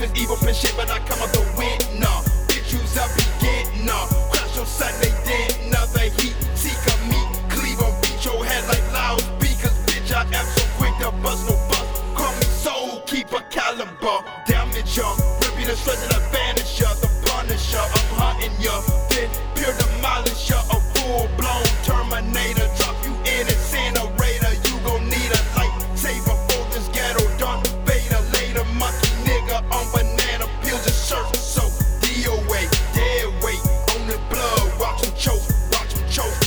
been evil, been shit, but I come out the winner. Bitch, you's a beginner. Crash on Sunday, dinner. The heat seeker, me, cleave on beat your head like loud speakers. Bitch, I am so quick to bust no bust. Call me soul keeper, caliber, damage ya. Rip you the stress and advantage ya. The punisher, I'm hunting ya. Then pure demolish ya. A full blown Terminator. Drop you in incinerator. You gon' need a lightsaber for this ghetto. Darth Vader later. Monkey nigga on banana peels and shirt. So DOA, dead weight on the blood. Watch him choke, watch him choke.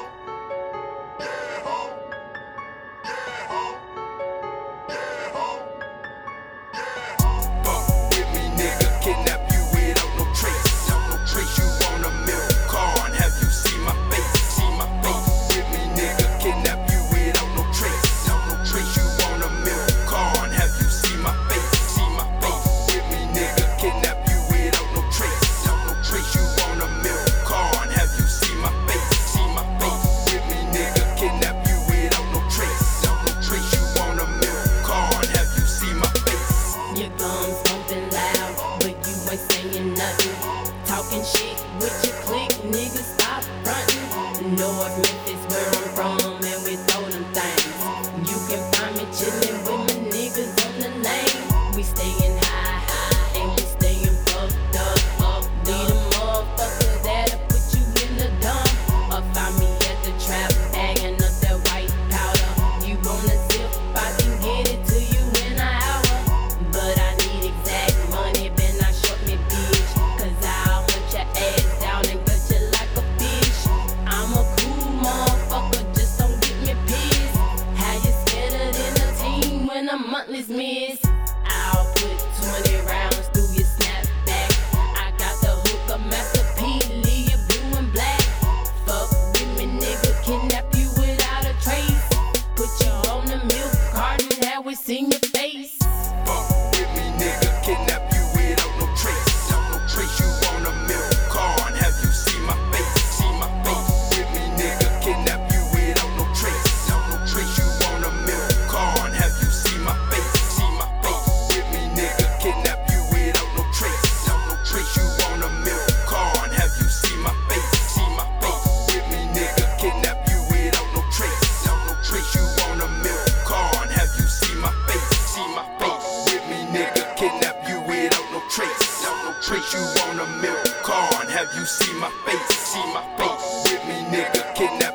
Fuck with me, nigga, kidnap you without no trace. No trace, you on a milk carton. Have you seen my face? See my face. With me, nigga, kidnap you without no trace. No trace, you on a milk carton. Have you seen my face? See my face. With me, nigga, kidnap you without no trace. No trace, you on a milk carton. Have you seen my face? See my face. With me, nigga, kidnap you without no trace. No trace, you on a milk carton. Have you seen my face? Your gums bumping loud, but you ain't saying nothing. Talking shit with your clique, niggas stop frontin'. North Memphis where I'm from, and we throw them things. You can find me chillin' with my niggas on the lane. We stayin' high, and we stayin' fucked up. Lead a motherfucker that'll put you in the dump. Or find me at the trap, bagging up that white powder. You wanna zip, I can get it to you in an hour. But I need exact money, been not short me, bitch. Cause I'll hunt your ass down and gut you like a fish. I'm a cool motherfucker, just don't get me pissed. How you scared than a team when a monthly's miss? I'll put 20 rounds through your snapback. I got the hook of Master P, leave you blue and black. Fuck with me, nigga, kidnap you without a trace. Put you on the milk carton, have we seen your face? Fuck with me, nigga, kidnap you without no trace. No trace, you on a milk carton. Have you seen my face? See my face. With me, nigga, kidnap you without no trace. No trace, you on a milk carton. Have you seen my face? See my face. With me, nigga, kidnap you without no trace. No trace, you on a milk carton. Have you seen my face? See my face. With me, nigga, kidnap you without no trace. No trace, you on a milk carton. Have you seen my face? See my face. With me, nigga, kidnap you without no trace. No trace, you on a milk carton. Have you seen my face? See my face. With me, nigga, kidnap